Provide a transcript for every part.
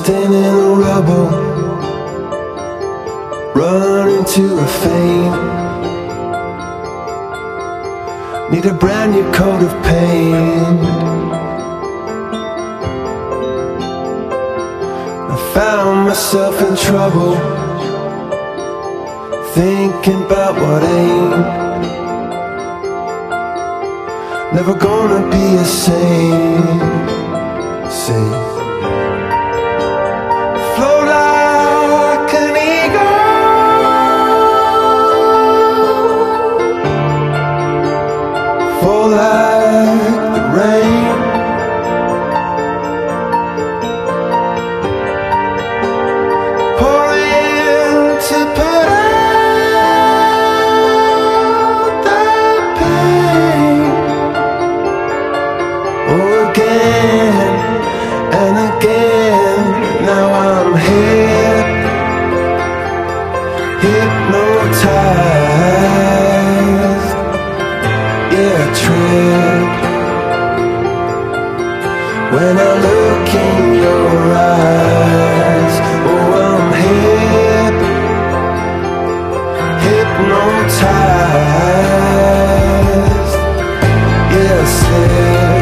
Standing in the rubble, running to a fame. Need a brand new coat of paint. I found myself in trouble, thinking about what ain't. Never gonna be a saint. Flow like an eagle, fall like the rain. Pour in to put out the pain. Oh, again and again, now I'm hypnotized. Yeah, tripped when I look in your eyes. Oh, I'm hypnotized. Yeah, sick.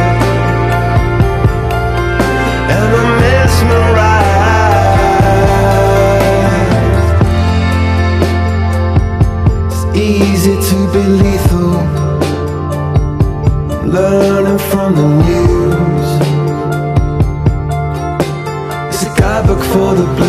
And I'm mesmerized. It's easy to be lethal, learning from the news. It's a guidebook for the